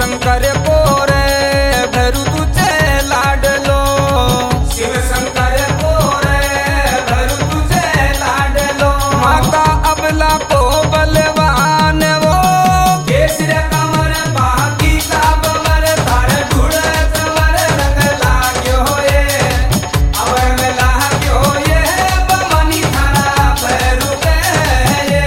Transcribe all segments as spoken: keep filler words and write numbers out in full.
शंकर को रे भैरू तुझे लाडलो, शिव शंकर को रे भैरू तुझे लाडलो। माता अबला को बलवान वो केसर कमर बाकी का बमर तार ढूढ़ सवर रंग लाग्यो ये अवर में लाग्यो ये बमनी थारा भैरू के ये।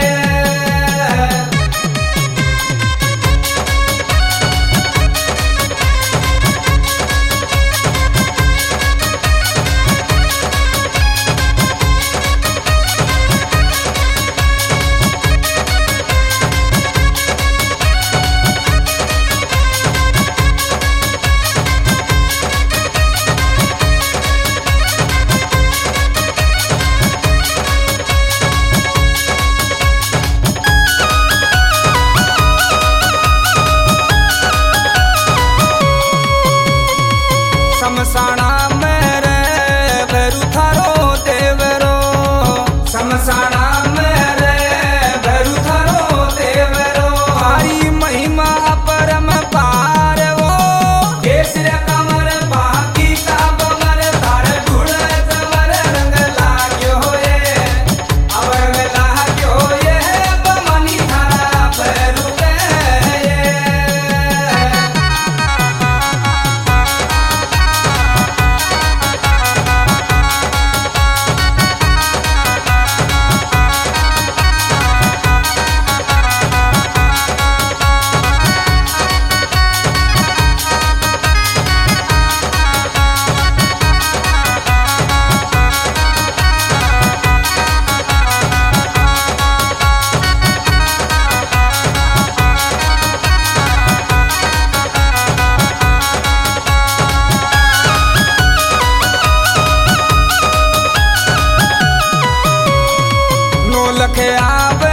शमशाना में रे भैरू थारो देवरो, शमशाना में रे भैरू थारो देवरो। हरी महिमा परम पार वो केसर कमर बाकी का बमर तार ढूढ़ सवर रंग लाग्यो ये अवर में लाग्यो ये बमनी थारा भैरू के ये। नौ लख आवे